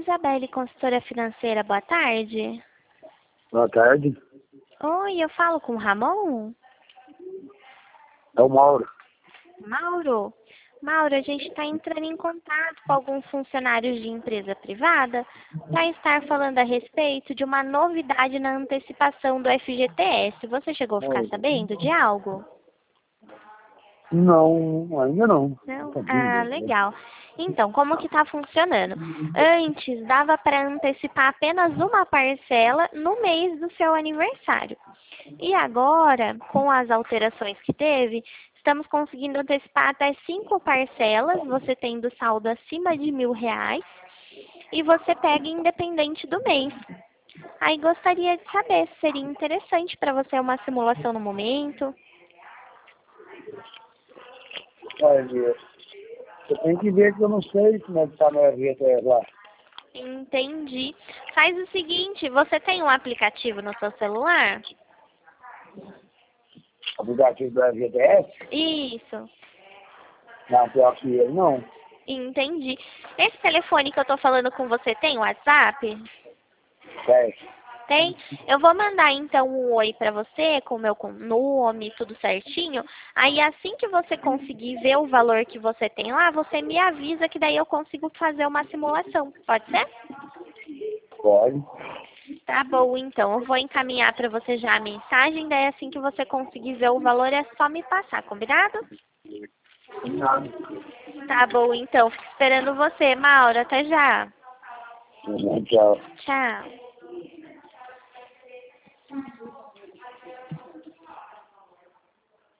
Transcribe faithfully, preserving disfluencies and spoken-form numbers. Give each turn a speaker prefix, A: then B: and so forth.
A: Isabelle, consultora financeira, boa tarde.
B: Boa tarde.
A: Oi, eu falo com o Ramon?
B: É o Mauro.
A: Mauro? Mauro, a gente está entrando em contato com alguns funcionários de empresa privada para estar falando a respeito de uma novidade na antecipação do F G T S. Você chegou a ficar
B: Oi.
A: sabendo de algo?
B: Não, ainda não.
A: Não?
B: Tá
A: Ah,
B: bem, né?
A: legal. Então, como que está funcionando? Antes, dava para antecipar apenas uma parcela no mês do seu aniversário. E agora, com as alterações que teve, estamos conseguindo antecipar até cinco parcelas, você tendo saldo acima de mil reais, e você pega independente do mês. Aí gostaria de saber se seria interessante para você uma simulação no momento.
B: Olha, você tem que ver que eu não sei como é que tá meu V T S lá.
A: Entendi. Faz o seguinte, você tem um aplicativo no seu celular?
B: Aplicativo do V T S?
A: Isso.
B: Não, pior que ele não.
A: Entendi. Esse telefone que eu tô falando com você tem WhatsApp?
B: Certo.
A: Tem? Eu vou mandar então um oi pra você com o meu com- nome, tudo certinho. Aí assim que você conseguir ver o valor que você tem lá, você me avisa que daí eu consigo fazer uma simulação. Pode ser?
B: Pode.
A: Tá bom, então. Eu vou encaminhar pra você já a mensagem, daí assim que você conseguir ver o valor é só me passar, combinado?
B: Nada.
A: Tá bom, então. Fico esperando você, Maura. Até já.
B: Tchau.
A: Tchau.